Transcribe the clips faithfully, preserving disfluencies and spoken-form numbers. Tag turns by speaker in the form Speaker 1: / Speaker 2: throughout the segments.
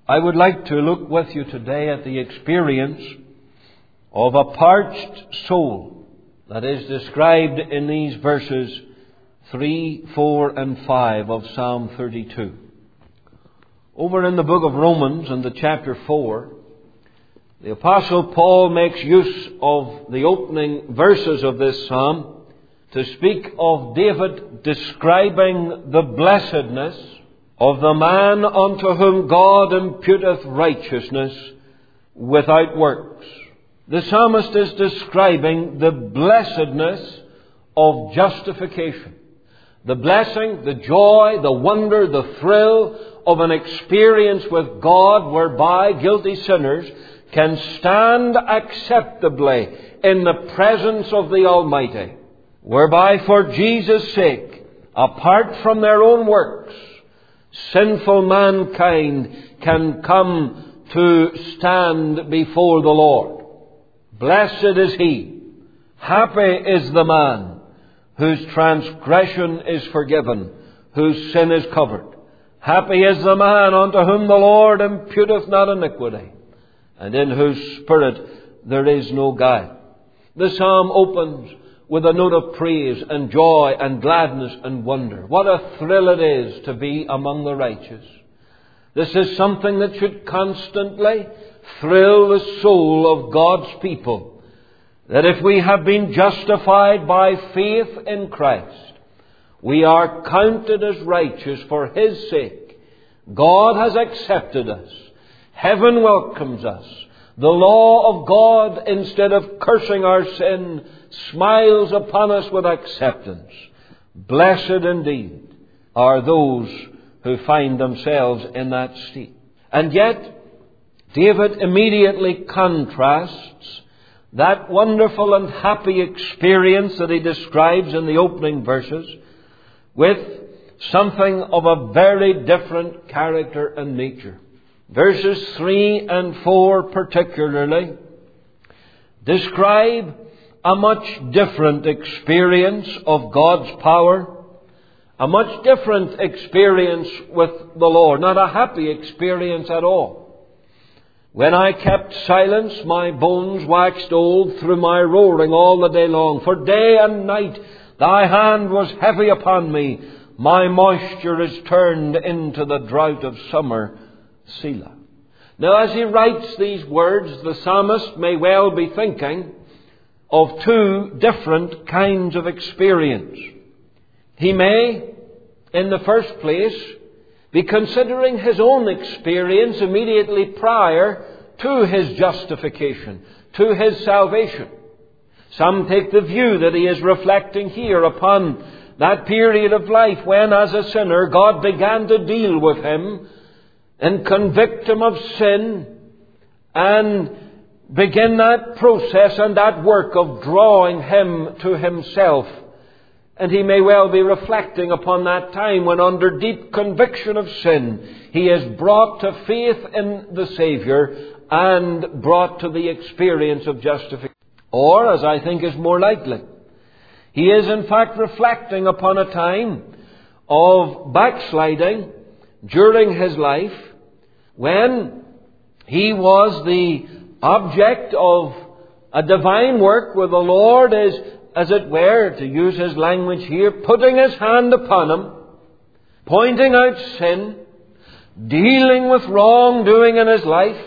Speaker 1: I would like to look with you today at the experience of a parched soul that is described in these verses three, four and five of Psalm thirty-two. Over in the book of Romans, in the chapter four, the Apostle Paul makes use of the opening verses of this psalm to speak of David describing the blessedness of the man unto whom God imputeth righteousness without works. The psalmist is describing the blessedness of justification. The blessing, the joy, the wonder, the thrill of an experience with God whereby guilty sinners can stand acceptably in the presence of the Almighty, whereby for Jesus' sake, apart from their own works, sinful mankind can come to stand before the Lord. Blessed is he, happy is the man whose transgression is forgiven, whose sin is covered. Happy is the man unto whom the Lord imputeth not iniquity, and in whose spirit there is no guile. The psalm opens with a note of praise and joy and gladness and wonder. What a thrill it is to be among the righteous. This is something that should constantly thrill the soul of God's people. That if we have been justified by faith in Christ, we are counted as righteous for His sake. God has accepted us. Heaven welcomes us. The law of God, instead of cursing our sin, smiles upon us with acceptance. Blessed indeed are those who find themselves in that state. And yet, David immediately contrasts that wonderful and happy experience that he describes in the opening verses with something of a very different character and nature. Verses three and four particularly describe a much different experience of God's power, a much different experience with the Lord, not a happy experience at all. When I kept silence, my bones waxed old through my roaring all the day long. For day and night thy hand was heavy upon me. My moisture is turned into the drought of summer. Selah. Now, as he writes these words, the psalmist may well be thinking of two different kinds of experience. He may, in the first place, be considering his own experience immediately prior to his justification, to his salvation. Some take the view that he is reflecting here upon that period of life when, as a sinner, God began to deal with him and convict him of sin and begin that process and that work of drawing him to himself. And he may well be reflecting upon that time when, under deep conviction of sin, he is brought to faith in the Saviour and brought to the experience of justification. Or, as I think is more likely, he is in fact reflecting upon a time of backsliding during his life when he was the object of a divine work where the Lord is, as it were, to use his language here, putting his hand upon him, pointing out sin, dealing with wrongdoing in his life.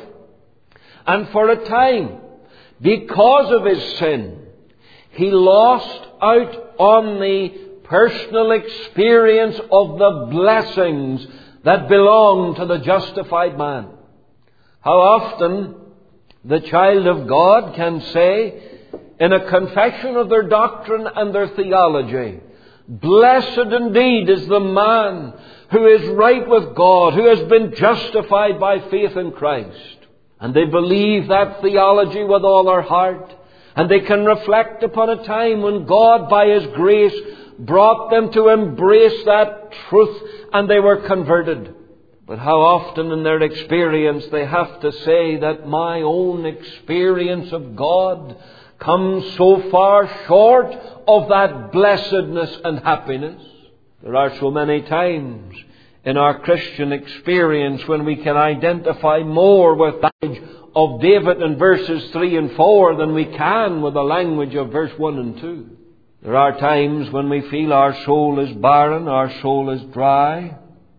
Speaker 1: And for a time, because of his sin, he lost out on the personal experience of the blessings that belong to the justified man. How often the child of God can say, in a confession of their doctrine and their theology, blessed indeed is the man who is right with God, who has been justified by faith in Christ. And they believe that theology with all their heart. And they can reflect upon a time when God, by His grace, brought them to embrace that truth and they were converted. But how often in their experience they have to say that my own experience of God comes so far short of that blessedness and happiness. There are so many times in our Christian experience when we can identify more with the language of David in verses three and four than we can with the language of verse one and two. There are times when we feel our soul is barren, our soul is dry,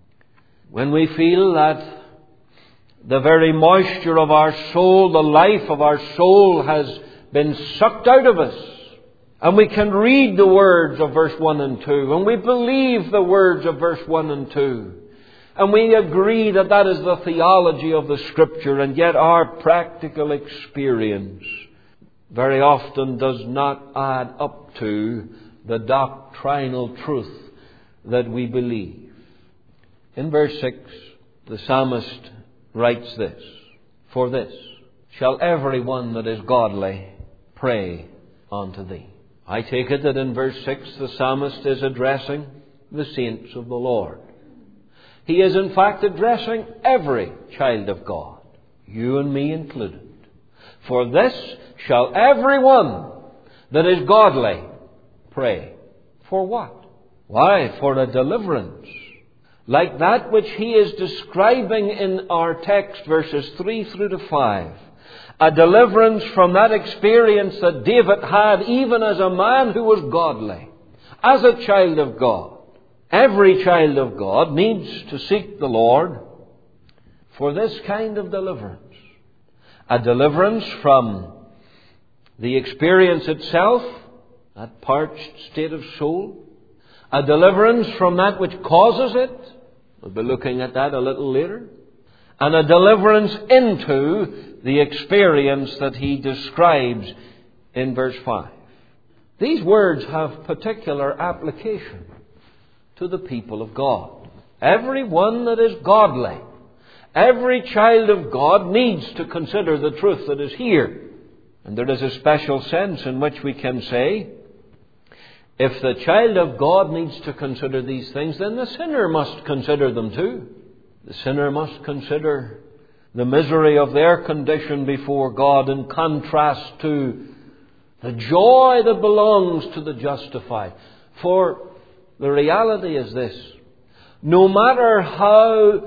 Speaker 1: when we feel that the very moisture of our soul, the life of our soul has been sucked out of us. And we can read the words of verse one and two, and we believe the words of verse one and two. And we agree that that is the theology of the Scripture, and yet our practical experience very often does not add up to the doctrinal truth that we believe. In verse six, the psalmist writes this, "For this shall every one that is godly pray unto thee." I take it that in verse six the psalmist is addressing the saints of the Lord. He is in fact addressing every child of God, you and me included. "For this shall every one that is godly pray." For what? Why? For a deliverance, like that which he is describing in our text, verses three through to five. A deliverance from that experience that David had even as a man who was godly, as a child of God. Every child of God needs to seek the Lord for this kind of deliverance. A deliverance from the experience itself, that parched state of soul. A deliverance from that which causes it. We'll be looking at that a little later. And a deliverance into the experience that he describes in verse five. These words have particular application to the people of God. Every one that is godly, every child of God needs to consider the truth that is here. And there is a special sense in which we can say, if the child of God needs to consider these things, then the sinner must consider them too. The sinner must consider the misery of their condition before God in contrast to the joy that belongs to the justified. For the reality is this: no matter how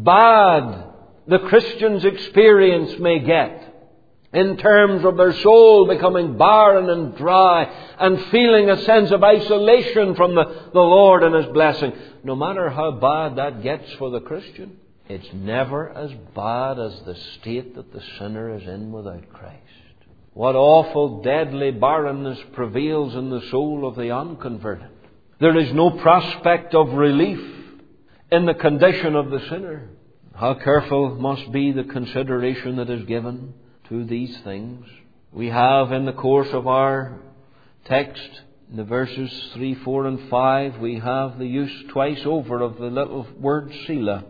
Speaker 1: bad the Christian's experience may get, in terms of their soul becoming barren and dry and feeling a sense of isolation from the, the Lord and His blessing, no matter how bad that gets for the Christian, it's never as bad as the state that the sinner is in without Christ. What awful, deadly barrenness prevails in the soul of the unconverted. There is no prospect of relief in the condition of the sinner. How careful must be the consideration that is given to these things. We have in the course of our text, in the verses three, four and five, we have the use twice over of the little word Selah.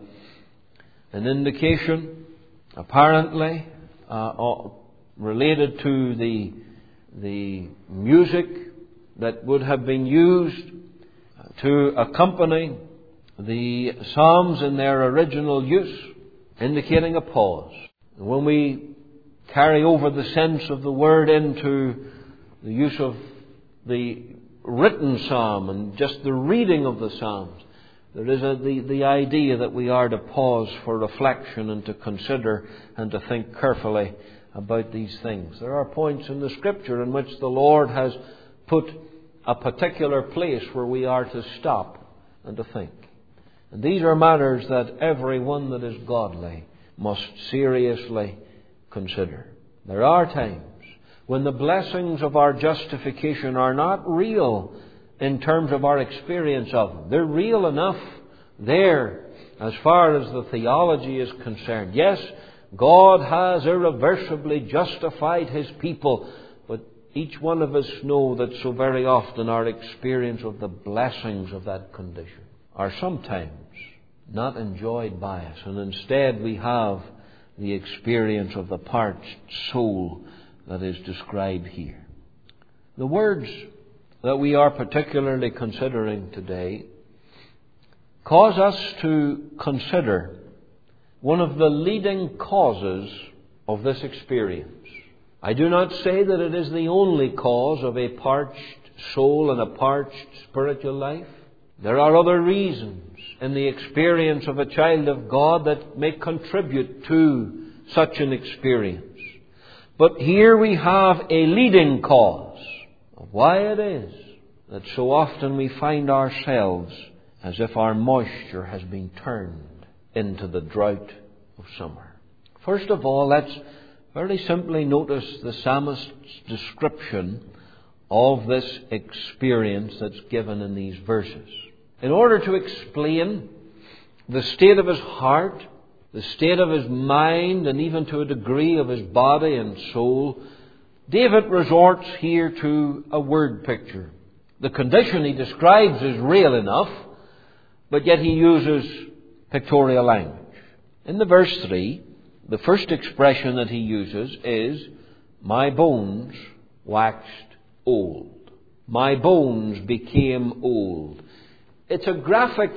Speaker 1: An indication, apparently, uh, related to the, the music that would have been used to accompany the Psalms in their original use, indicating a pause. When we carry over the sense of the word into the use of the written psalm and just the reading of the Psalms, there is a, the, the idea that we are to pause for reflection and to consider and to think carefully about these things. There are points in the Scripture in which the Lord has put a particular place where we are to stop and to think. And these are matters that every one that is godly must seriously consider. There are times when the blessings of our justification are not real in terms of our experience of them. They're real enough there as far as the theology is concerned. Yes, God has irreversibly justified His people, but each one of us know that so very often our experience of the blessings of that condition are sometimes not enjoyed by us, and instead we have the experience of the parched soul that is described here. The words that we are particularly considering today cause us to consider one of the leading causes of this experience. I do not say that it is the only cause of a parched soul and a parched spiritual life. There are other reasons in the experience of a child of God that may contribute to such an experience. But here we have a leading cause of why it is that so often we find ourselves as if our moisture has been turned into the drought of summer. First of all, let's very simply notice the psalmist's description of this experience that's given in these verses. In order to explain the state of his heart, the state of his mind, and even to a degree of his body and soul, David resorts here to a word picture. The condition he describes is real enough, but yet he uses pictorial language. In the verse three, the first expression that he uses is, "My bones waxed old." My bones became old. It's a graphic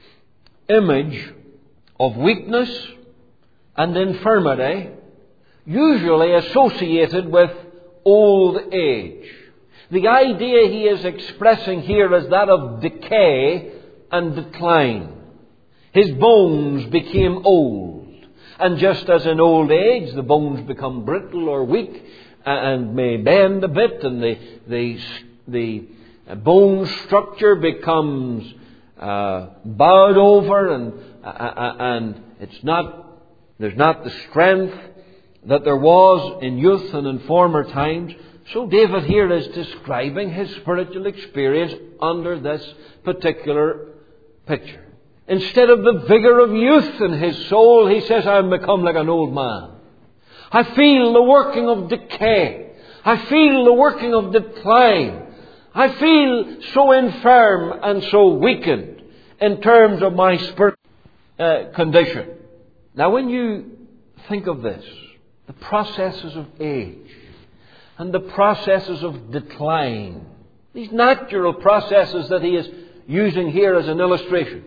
Speaker 1: image of weakness and infirmity, usually associated with old age. The idea he is expressing here is that of decay and decline. His bones became old. And just as in old age the bones become brittle or weak and may bend a bit, and the, the, the bone structure becomes uh, bowed over, and, uh, and it's not, there's not the strength that there was in youth and in former times. So David here is describing his spiritual experience under this particular picture. Instead of the vigor of youth in his soul, he says, "I've become like an old man. I feel the working of decay. I feel the working of decline. I feel so infirm and so weakened in terms of my spiritual uh, condition." Now, when you think of this, the processes of age and the processes of decline, these natural processes that he is using here as an illustration,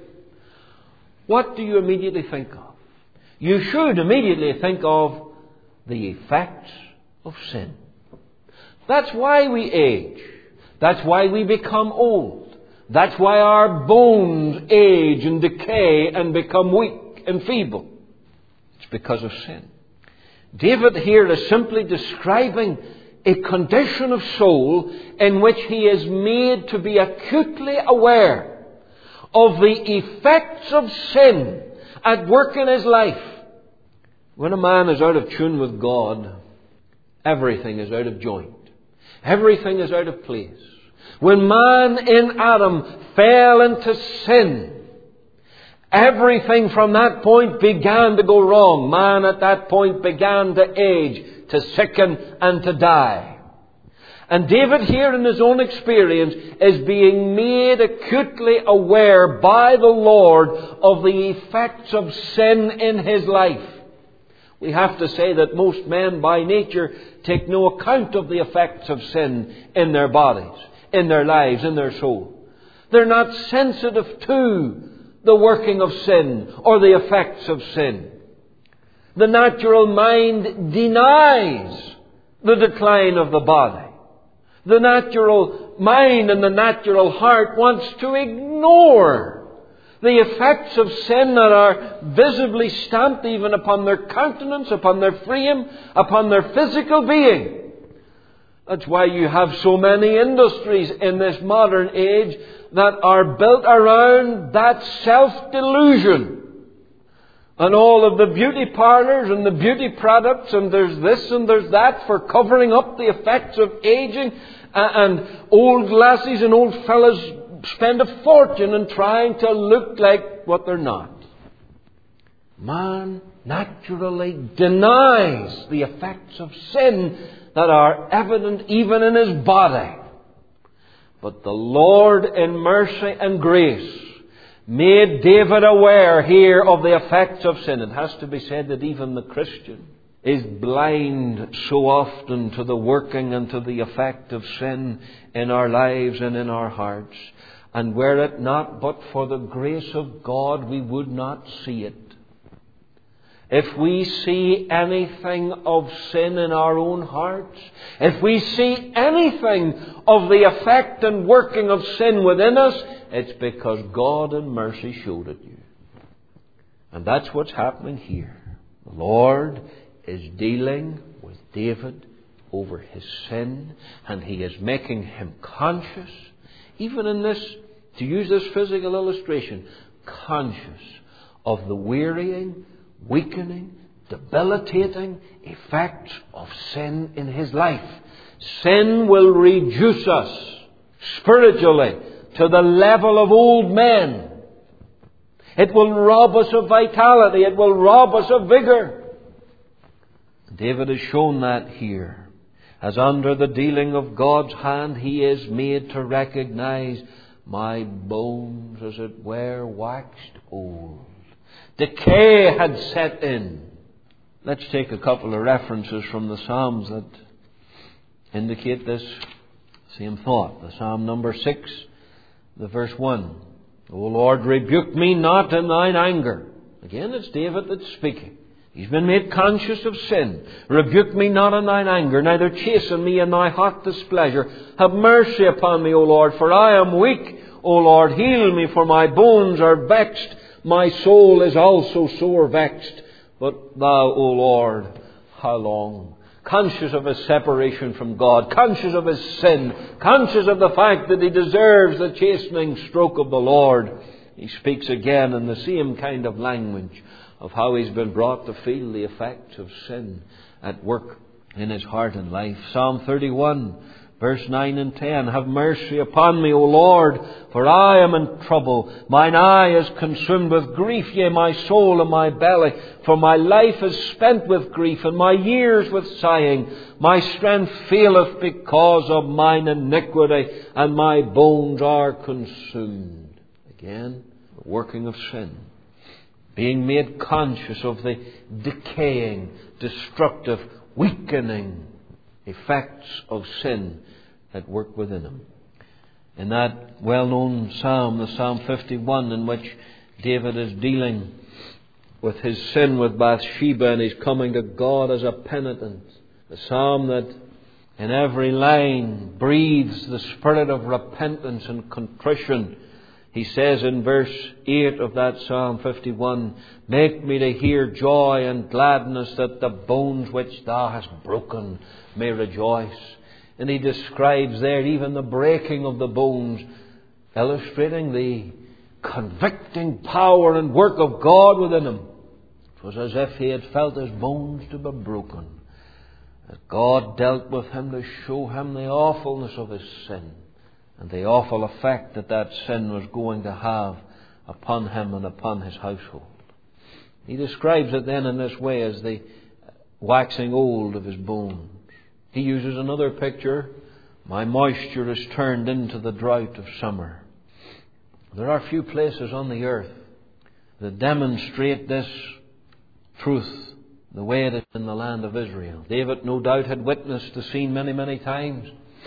Speaker 1: what do you immediately think of? You should immediately think of the effects of sin. That's why we age. That's why we become old. That's why our bones age and decay and become weak and feeble. It's because of sin. David here is simply describing a condition of soul in which he is made to be acutely aware of the effects of sin at work in his life. When a man is out of tune with God, everything is out of joint. Everything is out of place. When man in Adam fell into sin, everything from that point began to go wrong. Man at that point began to age, to sicken and to die. And David here in his own experience is being made acutely aware by the Lord of the effects of sin in his life. We have to say that most men by nature take no account of the effects of sin in their bodies, in their lives, in their soul. They're not sensitive to the working of sin or the effects of sin. The natural mind denies the decline of the body. The natural mind and the natural heart wants to ignore the effects of sin that are visibly stamped even upon their countenance, upon their frame, upon their physical being. That's why you have so many industries in this modern age that are built around that self-delusion. And all of the beauty parlours and the beauty products, and there's this and there's that for covering up the effects of aging. And old lassies and old fellas spend a fortune in trying to look like what they're not. Man naturally denies the effects of sin that are evident even in his body. But the Lord in mercy and grace made David aware here of the effects of sin. It has to be said that even the Christian is blind so often to the working and to the effect of sin in our lives and in our hearts. And were it not but for the grace of God, we would not see it. if we see anything of sin in our own hearts, if we see anything of the effect and working of sin within us, it's because God in mercy showed it you. And that's what's happening here. The Lord is dealing with David over his sin, and He is making him conscious, even in this, to use this physical illustration, conscious of the wearying, weakening, debilitating effects of sin in his life. Sin will reduce us spiritually to the level of old men. It will rob us of vitality. It will rob us of vigor. David has shown that here. As under the dealing of God's hand, he is made to recognize, my bones, as it were, waxed old. Decay had set in. Let's take a couple of references from the Psalms that indicate this same thought. The Psalm number six, the verse one. O Lord, rebuke me not in thine anger. Again, it's David that's speaking. He's been made conscious of sin. Rebuke me not in thine anger, neither chasten me in thy hot displeasure. Have mercy upon me, O Lord, for I am weak. O Lord, heal me, for my bones are vexed. My soul is also sore vexed. But thou, O Lord, how long? Conscious of his separation from God, conscious of his sin, conscious of the fact that he deserves the chastening stroke of the Lord, he speaks again in the same kind of language of how he's been brought to feel the effects of sin at work in his heart and life. Psalm thirty-one, verse nine and ten. Have mercy upon me, O Lord, for I am in trouble. Mine eye is consumed with grief, yea, my soul and my belly. For my life is spent with grief, and my years with sighing. My strength faileth because of mine iniquity, and my bones are consumed. Again, the working of sin. Being made conscious of the decaying, destructive, weakening effects of sin at work within him. In that well-known psalm, the Psalm fifty-one, in which David is dealing with his sin with Bathsheba, and he's coming to God as a penitent. The psalm that in every line breathes the spirit of repentance and contrition. He says in verse eight of that Psalm fifty-one, make me to hear joy and gladness, that the bones which thou hast broken may rejoice. And he describes there even the breaking of the bones, illustrating the convicting power and work of God within him. It was as if he had felt his bones to be broken, as God dealt with him to show him the awfulness of his sin and the awful effect that that sin was going to have upon him and upon his household. He describes it then in this way as the waxing old of his bones. He uses another picture. My moisture is turned into the drought of summer. There are few places on the earth that demonstrate this truth the way it is in the land of Israel. David no doubt had witnessed the scene many, many times.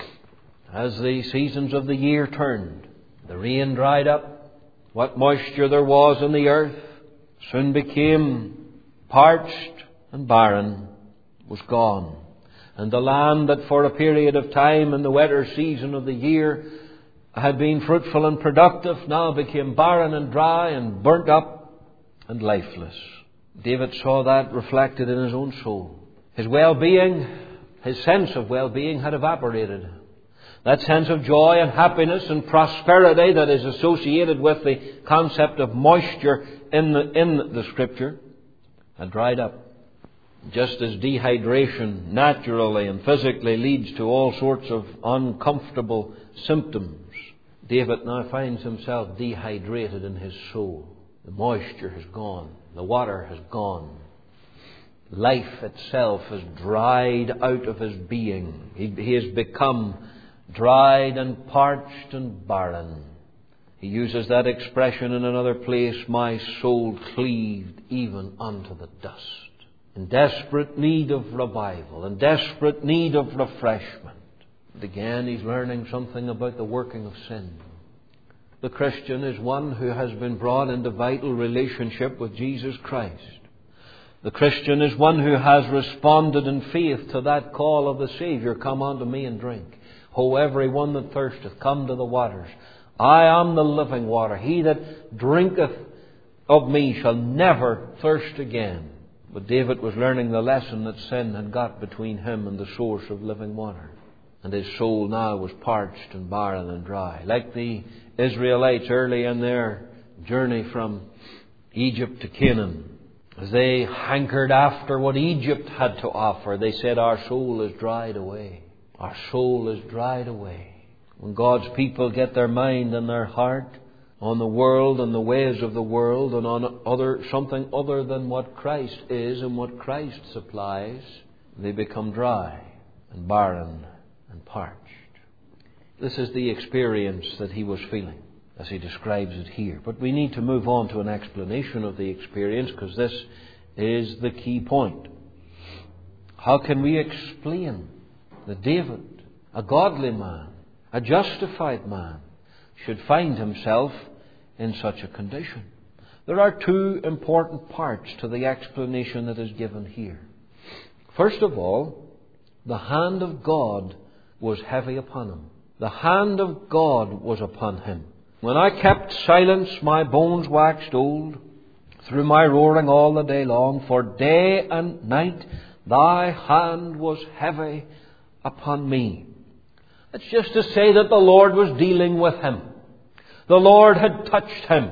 Speaker 1: As the seasons of the year turned, the rain dried up. What moisture there was in the earth soon became parched and barren, was gone. And the land that for a period of time in the wetter season of the year had been fruitful and productive now became barren and dry and burnt up and lifeless. David saw that reflected in his own soul. His well-being, his sense of well-being had evaporated. That sense of joy and happiness and prosperity that is associated with the concept of moisture in the, in the Scripture had dried up. Just as dehydration naturally and physically leads to all sorts of uncomfortable symptoms, David now finds himself dehydrated in his soul. The moisture has gone. The water has gone. Life itself has dried out of his being. He, he has become dried and parched and barren. He uses that expression in another place, my soul cleaved even unto the dust. In desperate need of revival, in desperate need of refreshment. And again, he's learning something about the working of sin. The Christian is one who has been brought into vital relationship with Jesus Christ. The Christian is one who has responded in faith to that call of the Saviour, "Come unto me and drink. Ho, every one that thirsteth, come to the waters. I am the living water. He that drinketh of me shall never thirst again." But David was learning the lesson that sin had got between him and the source of living water. And his soul now was parched and barren and dry. Like the Israelites early in their journey from Egypt to Canaan, as they hankered after what Egypt had to offer, they said, "Our soul is dried away. Our soul is dried away." When God's people get their mind and their heart on the world and the ways of the world and on other something other than what Christ is and what Christ supplies, they become dry and barren and parched. This is the experience that he was feeling as he describes it here. But we need to move on to an explanation of the experience, because this is the key point. How can we explain that David, a godly man, a justified man, should find himself in such a condition? There are two important parts to the explanation that is given here. First of all, the hand of God was heavy upon him. The hand of God was upon him. "When I kept silence, my bones waxed old through my roaring all the day long. For day and night thy hand was heavy upon me." It's just to say that the Lord was dealing with him. The Lord had touched him.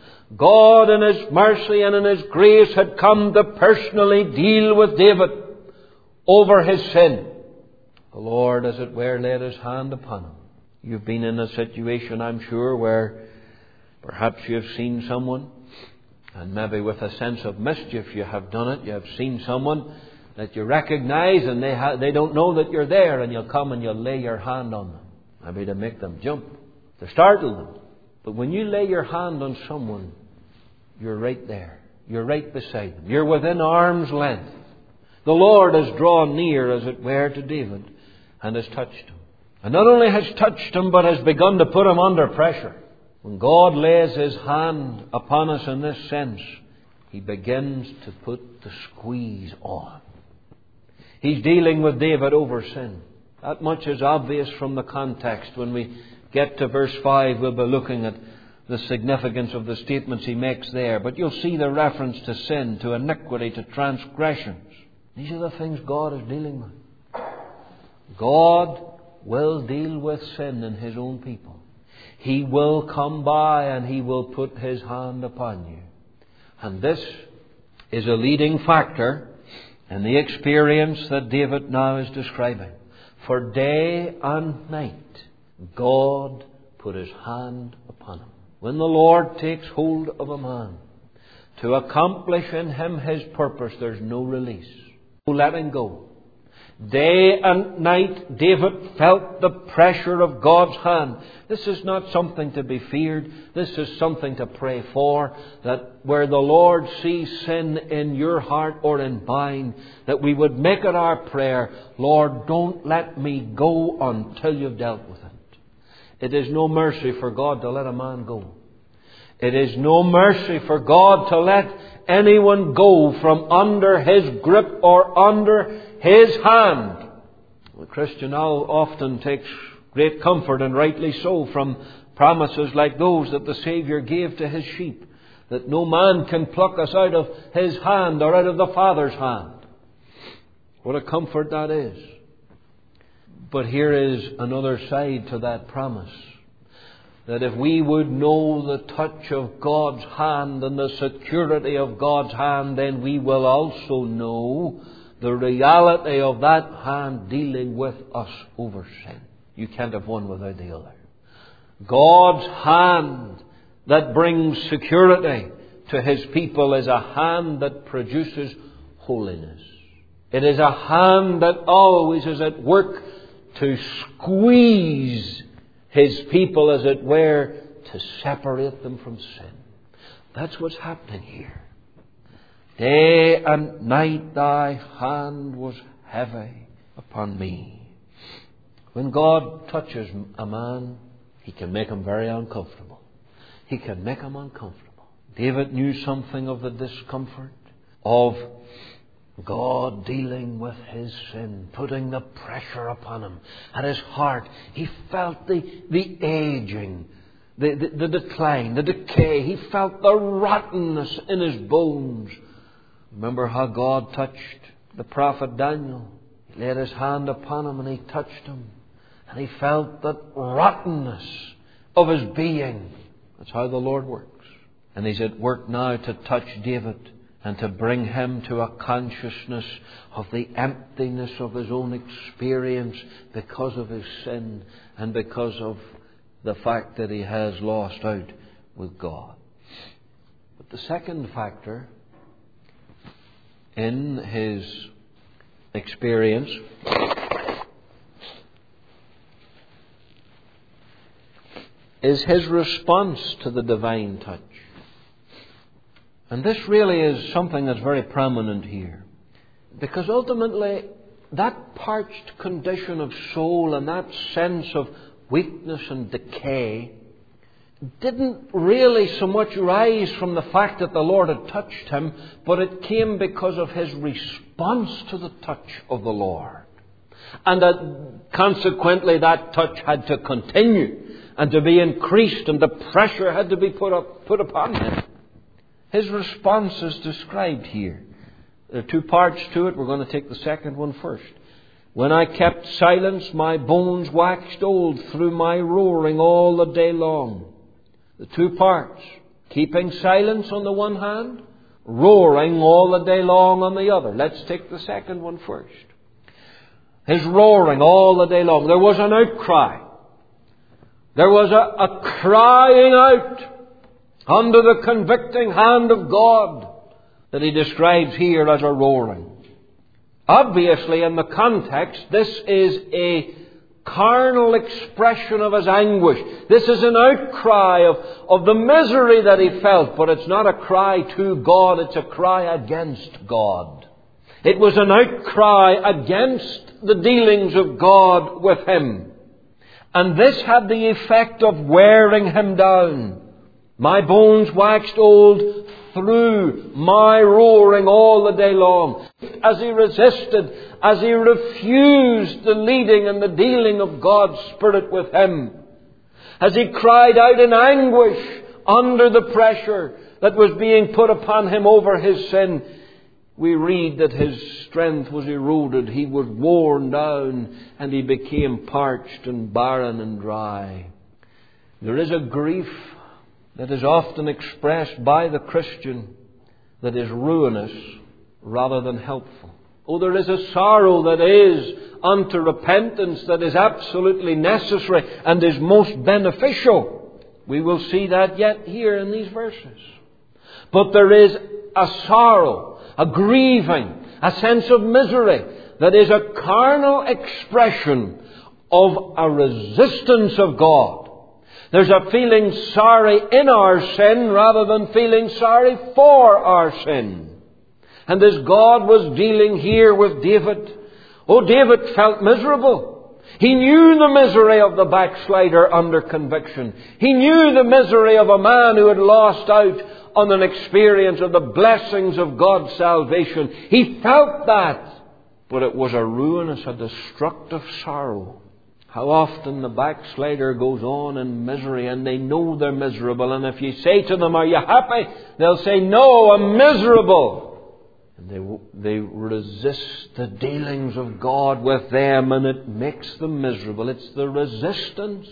Speaker 1: God in His mercy and in His grace had come to personally deal with David over his sin. The Lord, as it were, laid His hand upon him. You've been in a situation, I'm sure, where perhaps you've seen someone, and maybe with a sense of mischief you have done it. You have seen someone that you recognize, and they ha- they don't know that you're there, and you'll come and you'll lay your hand on them, maybe to make them jump, to startle them. But when you lay your hand on someone, you're right there. You're right beside them. You're within arm's length. The Lord has drawn near, as it were, to David and has touched him. And not only has touched him, but has begun to put him under pressure. When God lays His hand upon us in this sense, He begins to put the squeeze on. He's dealing with David over sin. That much is obvious from the context. When we get to verse five, we'll be looking at the significance of the statements he makes there. But you'll see the reference to sin, to iniquity, to transgressions. These are the things God is dealing with. God will deal with sin in His own people. He will come by and He will put His hand upon you. And this is a leading factor in the experience that David now is describing. For day and night, God put His hand upon him. When the Lord takes hold of a man to accomplish in him His purpose, there's no release, no letting go. Day and night, David felt the pressure of God's hand. This is not something to be feared. This is something to pray for. That where the Lord sees sin in your heart or in mine, that we would make it our prayer, "Lord, don't let me go until you've dealt with it." It is no mercy for God to let a man go. It is no mercy for God to let anyone go from under His grip or under His hand. The Christian now often takes great comfort, and rightly so, from promises like those that the Saviour gave to His sheep, that no man can pluck us out of His hand or out of the Father's hand. What a comfort that is. But here is another side to that promise. That if we would know the touch of God's hand and the security of God's hand, then we will also know the reality of that hand dealing with us over sin. You can't have one without the other. God's hand that brings security to His people is a hand that produces holiness. It is a hand that always is at work to squeeze His people, as it were, to separate them from sin. That's what's happening here. Day and night thy hand was heavy upon me. When God touches a man, He can make him very uncomfortable. He can make him uncomfortable. David knew something of the discomfort of God dealing with his sin, putting the pressure upon him. At his heart, he felt the, the aging, the, the, the decline, the decay. He felt the rottenness in his bones. Remember how God touched the prophet Daniel. He laid his hand upon him and he touched him. And he felt that rottenness of his being. That's how the Lord works. And he's at work now to touch David and to bring him to a consciousness of the emptiness of his own experience because of his sin and because of the fact that he has lost out with God. But the second factor in his experience is his response to the divine touch. And this really is something that's very prominent here. Because ultimately, that parched condition of soul and that sense of weakness and decay didn't really so much rise from the fact that the Lord had touched him, but it came because of his response to the touch of the Lord. And that consequently that touch had to continue and to be increased, and the pressure had to be put up, put upon him. His response is described here. There are two parts to it. We're going to take the second one first. When I kept silence, my bones waxed old through my roaring all the day long. The two parts. Keeping silence on the one hand, roaring all the day long on the other. Let's take the second one first. His roaring all the day long. There was an outcry. There was a, a crying out under the convicting hand of God that he describes here as a roaring. Obviously, in the context, this is a carnal expression of his anguish. This is an outcry of, of the misery that he felt, but it's not a cry to God, it's a cry against God. It was an outcry against the dealings of God with him. And this had the effect of wearing him down. My bones waxed old through my roaring all the day long. As he resisted, as he refused the leading and the dealing of God's Spirit with him. As he cried out in anguish under the pressure that was being put upon him over his sin. We read that his strength was eroded, he was worn down, and he became parched and barren and dry. There is a grief that is often expressed by the Christian that is ruinous rather than helpful. Oh, there is a sorrow that is unto repentance that is absolutely necessary and is most beneficial. We will see that yet here in these verses. But there is a sorrow, a grieving, a sense of misery that is a carnal expression of a resistance of God. There's a feeling sorry in our sin rather than feeling sorry for our sin. And as God was dealing here with David, oh, David felt miserable. He knew the misery of the backslider under conviction. He knew the misery of a man who had lost out on an experience of the blessings of God's salvation. He felt that. But it was a ruinous, a destructive sorrow. How often the backslider goes on in misery and they know they're miserable. And if you say to them, are you happy? They'll say, no, I'm miserable. And they, they resist the dealings of God with them and it makes them miserable. It's the resistance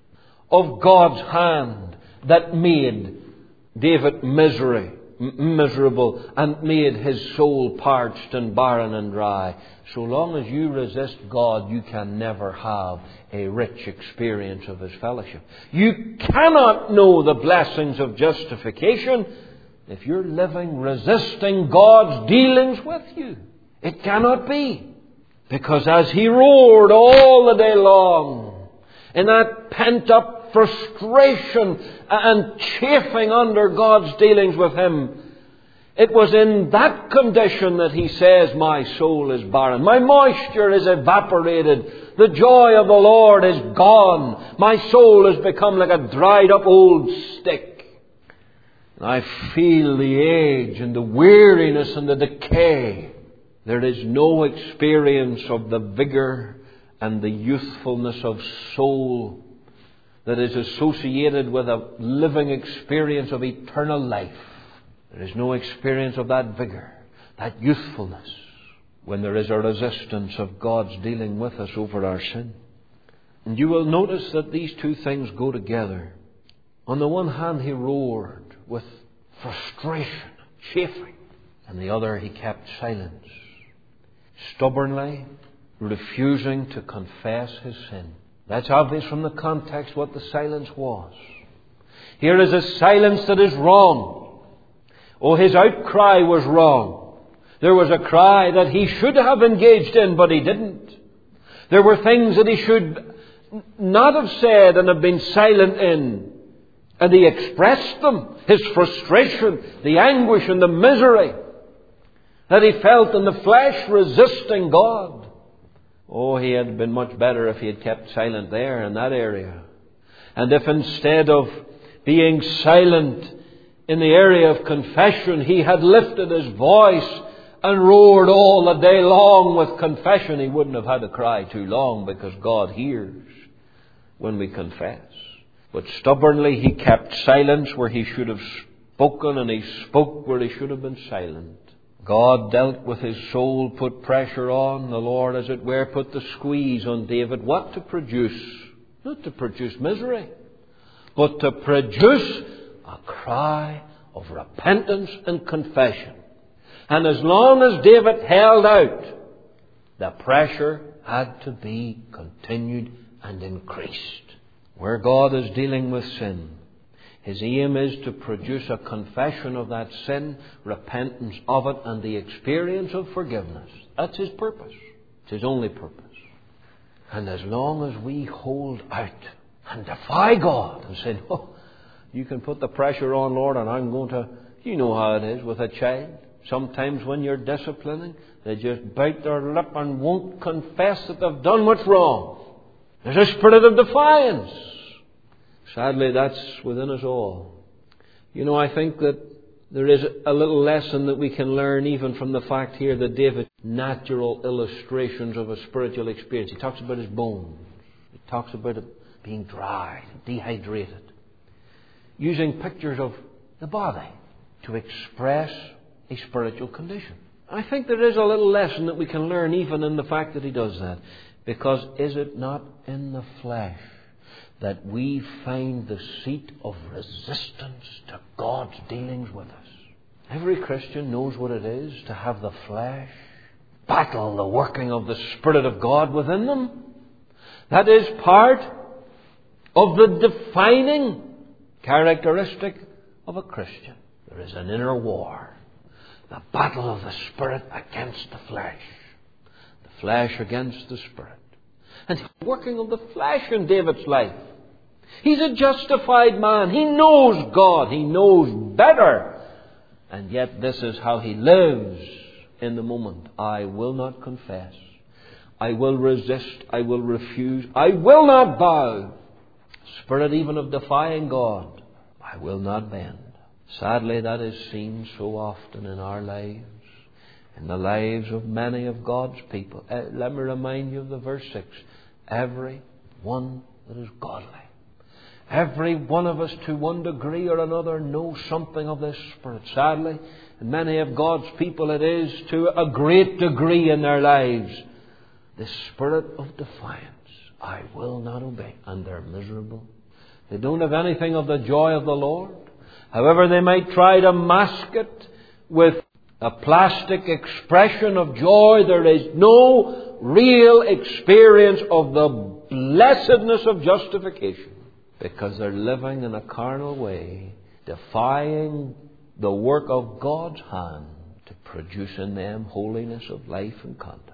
Speaker 1: of God's hand that made David misery, m- miserable and made his soul parched and barren and dry. So long as you resist God, you can never have a rich experience of His fellowship. You cannot know the blessings of justification if you're living resisting God's dealings with you. It cannot be. Because as he roared all the day long, in that pent-up frustration and chafing under God's dealings with him, it was in that condition that he says, my soul is barren. My moisture is evaporated. The joy of the Lord is gone. My soul has become like a dried up old stick. I feel the age and the weariness and the decay. There is no experience of the vigor and the youthfulness of soul that is associated with a living experience of eternal life. There is no experience of that vigor, that youthfulness, when there is a resistance of God's dealing with us over our sin. And you will notice that these two things go together. On the one hand, he roared with frustration, chafing. On the other, he kept silence, stubbornly refusing to confess his sin. That's obvious from the context what the silence was. Here is a silence that is wrong. Oh, his outcry was wrong. There was a cry that he should have engaged in, but he didn't. There were things that he should not have said and have been silent in. And he expressed them. His frustration, the anguish and the misery that he felt in the flesh resisting God. Oh, he had been much better if he had kept silent there in that area. And if instead of being silent in the area of confession, he had lifted his voice and roared all the day long with confession, he wouldn't have had to cry too long, because God hears when we confess. But stubbornly he kept silence where he should have spoken, and he spoke where he should have been silent. God dealt with his soul, put pressure on. The Lord, as it were, put the squeeze on David. What to produce? Not to produce misery, but to produce a cry of repentance and confession. And as long as David held out, the pressure had to be continued and increased. Where God is dealing with sin, his aim is to produce a confession of that sin, repentance of it, and the experience of forgiveness. That's his purpose. It's his only purpose. And as long as we hold out and defy God and say, "Oh, you can put the pressure on, Lord, and I'm going to..." You know how it is with a child. Sometimes when you're disciplining, they just bite their lip and won't confess that they've done what's wrong. There's a spirit of defiance. Sadly, that's within us all. You know, I think that there is a little lesson that we can learn even from the fact here that David, natural illustrations of a spiritual experience. He talks about his bones. He talks about it being dry, dehydrated. Using pictures of the body to express a spiritual condition. I think there is a little lesson that we can learn even in the fact that he does that. Because is it not in the flesh that we find the seat of resistance to God's dealings with us? Every Christian knows what it is to have the flesh battle the working of the Spirit of God within them. That is part of the defining characteristic of a Christian. There is an inner war. The battle of the Spirit against the flesh. The flesh against the Spirit. And the working of the flesh in David's life. He's a justified man. He knows God. He knows better. And yet this is how he lives in the moment. I will not confess. I will resist. I will refuse. I will not bow. Spirit even of defying God. I will not bend. Sadly, that is seen so often in our lives, in the lives of many of God's people. Uh, let me remind you of the verse six. Every one that is godly. Every one of us, to one degree or another, knows something of this Spirit. Sadly, in many of God's people, it is to a great degree in their lives. The spirit of defiance. I will not obey. And they're miserable. They don't have anything of the joy of the Lord. However, they might try to mask it with a plastic expression of joy. There is no real experience of the blessedness of justification, because they're living in a carnal way, defying the work of God's hand to produce in them holiness of life and conduct.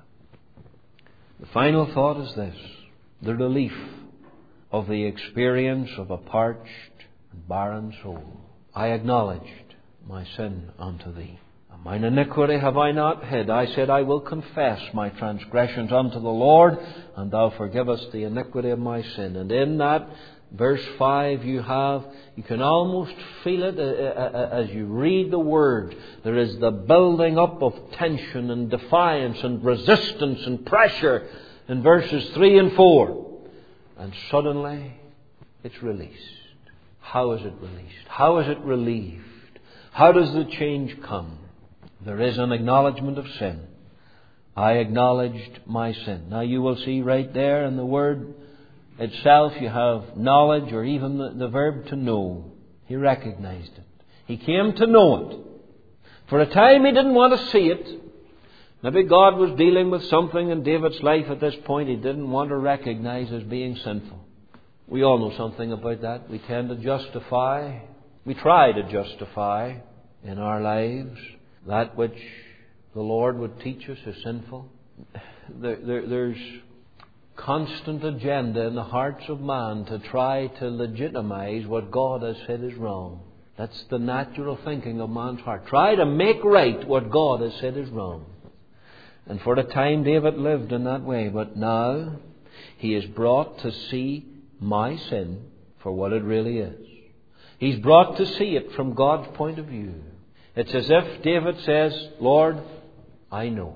Speaker 1: The final thought is this: the relief of the experience of a parched and barren soul. I acknowledged my sin unto thee. And mine iniquity have I not hid. I said, I will confess my transgressions unto the Lord, and thou forgivest the iniquity of my sin. And in that Verse five, you have, you can almost feel it as you read the Word. There is the building up of tension and defiance and resistance and pressure in verses three and four. And suddenly, it's released. How is it released? How is it relieved? How does the change come? There is an acknowledgement of sin. I acknowledged my sin. Now you will see right there in the word itself you have knowledge, or even the, the verb to know. He recognized it. He came to know it. For a time he didn't want to see it. Maybe God was dealing with something in David's life at this point he didn't want to recognize as being sinful. We all know something about that. We tend to justify, we try to justify in our lives that which the Lord would teach us is sinful. There, there, there's constant agenda in the hearts of man to try to legitimize what God has said is wrong. That's the natural thinking of man's heart. Try to make right what God has said is wrong. And for a time David lived in that way. But now he is brought to see my sin for what it really is. He's brought to see it from God's point of view. It's as if David says, Lord, I know.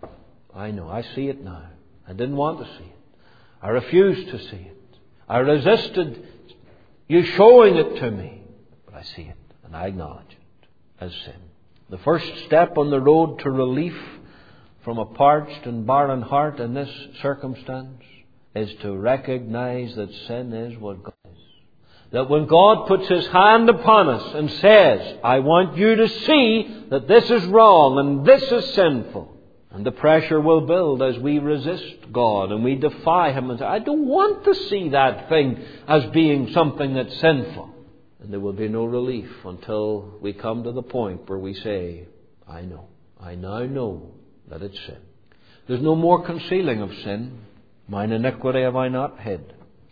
Speaker 1: I know. I see it now. I didn't want to see it. I refused to see it. I resisted you showing it to me. But I see it and I acknowledge it as sin. The first step on the road to relief from a parched and barren heart in this circumstance is to recognize that sin is what God is. That when God puts His hand upon us and says, I want you to see that this is wrong and this is sinful. And the pressure will build as we resist God and we defy Him and say, I don't want to see that thing as being something that's sinful. And there will be no relief until we come to the point where we say, I know. I now know that it's sin. There's no more concealing of sin. Mine iniquity have I not hid.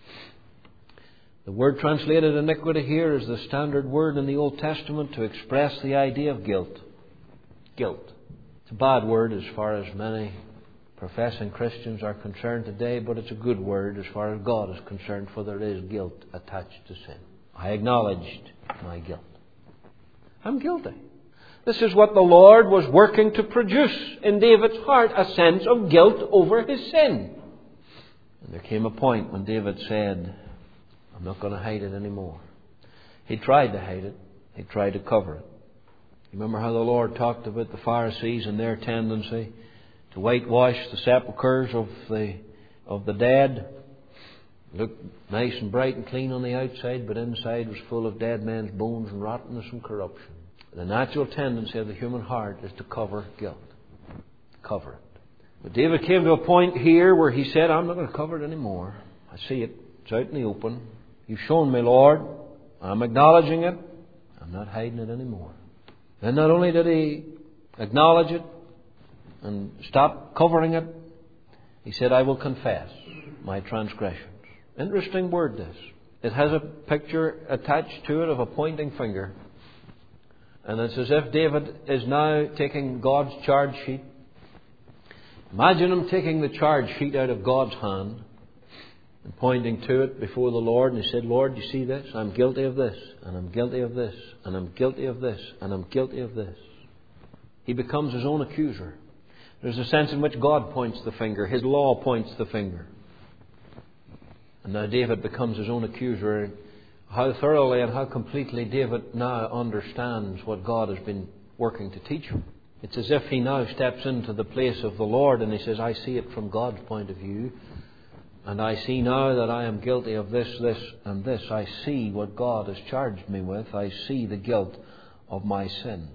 Speaker 1: The word translated iniquity here is the standard word in the Old Testament to express the idea of guilt. Guilt. It's a bad word as far as many professing Christians are concerned today, but it's a good word as far as God is concerned, for there is guilt attached to sin. I acknowledged my guilt. I'm guilty. This is what the Lord was working to produce in David's heart, a sense of guilt over his sin. And there came a point when David said, I'm not going to hide it anymore. He tried to hide it. He tried to cover it. You remember how the Lord talked about the Pharisees and their tendency to whitewash the sepulchres of the of the dead. Look nice and bright and clean on the outside, but inside was full of dead men's bones and rottenness and corruption. The natural tendency of the human heart is to cover guilt. Cover it. But David came to a point here where he said, I'm not going to cover it anymore. I see it. It's out in the open. You've shown me, Lord. I'm acknowledging it. I'm not hiding it anymore. Then not only did he acknowledge it and stop covering it, he said, I will confess my transgressions. Interesting word, this. It has a picture attached to it of a pointing finger. And it's as if David is now taking God's charge sheet. Imagine him taking the charge sheet out of God's hand and pointing to it before the Lord. And he said, Lord, you see this? I'm guilty of this. And I'm guilty of this. And I'm guilty of this. And I'm guilty of this. He becomes his own accuser. There's a sense in which God points the finger. His law points the finger. And now David becomes his own accuser. How thoroughly and how completely David now understands what God has been working to teach him. It's as if he now steps into the place of the Lord and he says, I see it from God's point of view. And I see now that I am guilty of this, this and this. I see what God has charged me with. I see the guilt of my sin.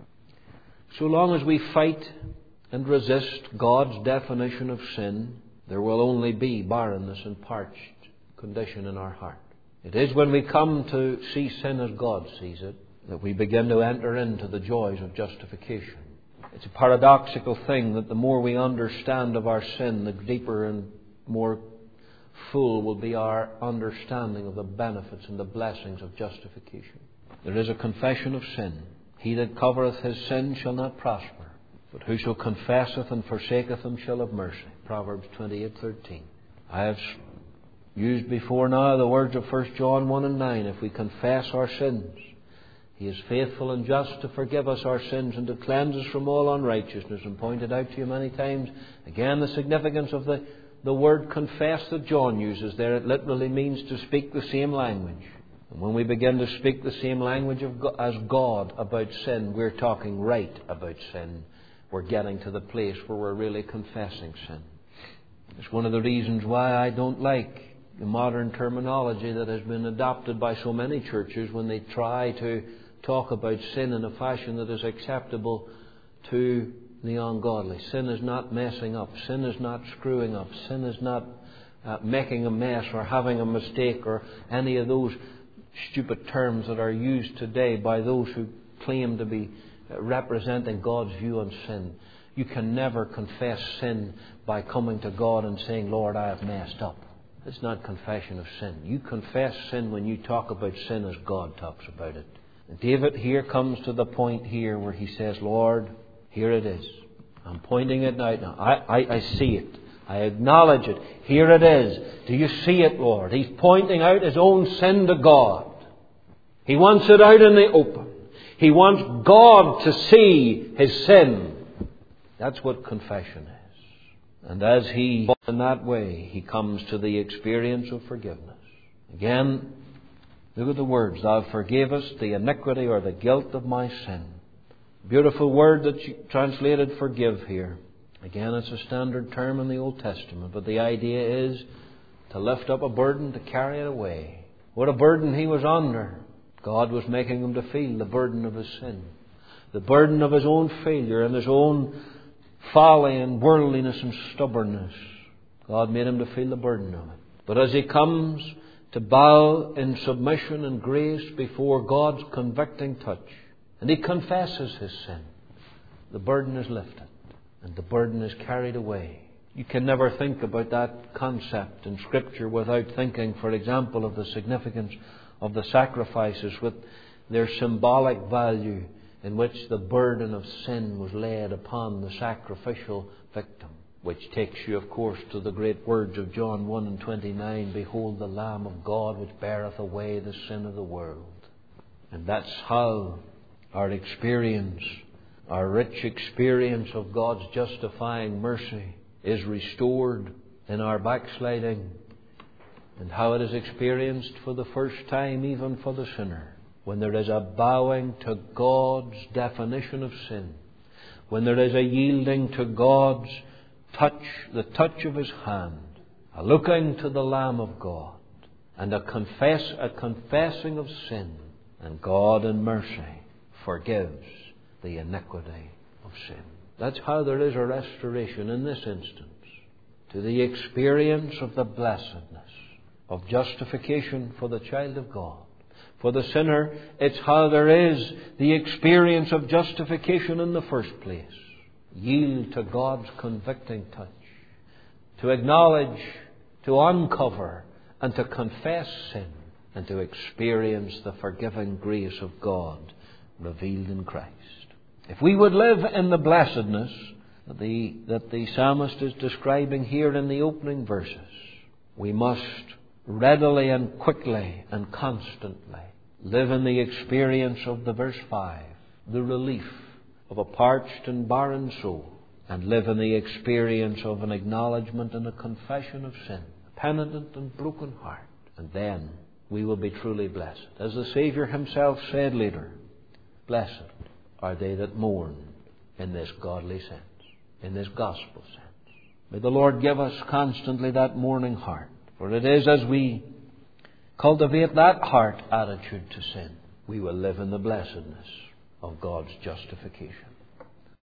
Speaker 1: So long as we fight and resist God's definition of sin, there will only be barrenness and parched condition in our heart. It is when we come to see sin as God sees it that we begin to enter into the joys of justification. It's a paradoxical thing that the more we understand of our sin, the deeper and more full will be our understanding of the benefits and the blessings of justification. There is a confession of sin. He that covereth his sin shall not prosper, but whoso confesseth and forsaketh them shall have mercy. Proverbs twenty-eight thirteen. I have used before now the words of First John one and nine. If we confess our sins, He is faithful and just to forgive us our sins and to cleanse us from all unrighteousness. And pointed out to you many times, again, the significance of the, the word confess that John uses there. It literally means to speak the same language. And when we begin to speak the same language of God, as God about sin, we're talking right about sin. We're getting to the place where we're really confessing sin. It's one of the reasons why I don't like the modern terminology that has been adopted by so many churches when they try to talk about sin in a fashion that is acceptable to the ungodly. Sin is not messing up. Sin is not screwing up. Sin is not uh, making a mess or having a mistake or any of those stupid terms that are used today by those who claim to be representing God's view on sin. You can never confess sin by coming to God and saying, Lord, I have messed up. It's not confession of sin. You confess sin when you talk about sin as God talks about it. And David here comes to the point here where he says, Lord, here it is. I'm pointing it out now. I, I, I see it. I acknowledge it. Here it is. Do you see it, Lord? He's pointing out his own sin to God. He wants it out in the open. He wants God to see his sin. That's what confession is. And as he, in that way, he comes to the experience of forgiveness. Again, look at the words. Thou forgavest the iniquity or the guilt of my sin. Beautiful word that you translated forgive here. Again, it's a standard term in the Old Testament. But the idea is to lift up a burden, to carry it away. What a burden he was under. God was making him to feel the burden of his sin. The burden of his own failure and his own folly and worldliness and stubbornness. God made him to feel the burden of it. But as he comes to bow in submission and grace before God's convicting touch, and he confesses his sin, the burden is lifted and the burden is carried away. You can never think about that concept in Scripture without thinking, for example, of the significance of the sacrifices with their symbolic value, in which the burden of sin was laid upon the sacrificial victim. Which takes you, of course, to the great words of John one and twenty-nine, Behold the Lamb of God which beareth away the sin of the world. And that's how our experience, our rich experience of God's justifying mercy is restored in our backsliding, and how it is experienced for the first time even for the sinner. When there is a bowing to God's definition of sin, when there is a yielding to God's touch, the touch of His hand, a looking to the Lamb of God, and a confess, a confessing of sin, and God in mercy forgives the iniquity of sin. That's how there is a restoration in this instance to the experience of the blessedness of justification for the child of God. For the sinner, it's how there is the experience of justification in the first place. Yield to God's convicting touch. To acknowledge, to uncover, and to confess sin. And to experience the forgiving grace of God revealed in Christ. If we would live in the blessedness that the, that the psalmist is describing here in the opening verses, we must readily and quickly and constantly live in the experience of the verse five, the relief of a parched and barren soul, and live in the experience of an acknowledgement and a confession of sin, a penitent and broken heart. And then we will be truly blessed. As the Saviour Himself said later, blessed are they that mourn in this godly sense, in this gospel sense. May the Lord give us constantly that mourning heart. For it is as we cultivate that heart attitude to sin, we will live in the blessedness of God's justification.